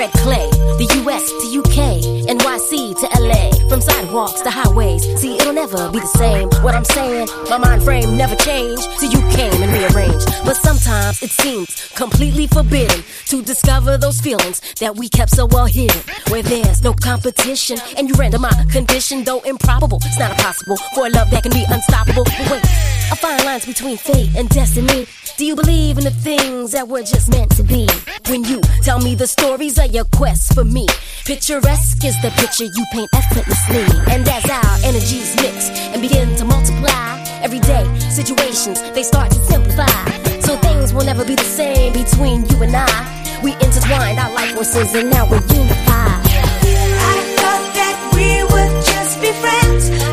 red clay, the US to UK, NYC to LA, from sidewalks to highways. See, it'll never be the same. What I'm saying, my mind frame never changed till you came and rearranged. But sometimes it seems completely forbidden to discover those feelings that we kept so well hidden, where there's no competition and you render my condition, though improbable. It's not impossible for a love that can be unstoppable. But wait, I find lines between fate and destiny. Do you believe in the things that were just meant to be? When you tell me the stories of your quest for me, picturesque is the picture you paint effortlessly. And as our energies mix and begin to multiply, everyday situations, they start to simplify. So things will never be the same between you and I. We intertwined our life forces and now we're unified. I thought that we would just be friends.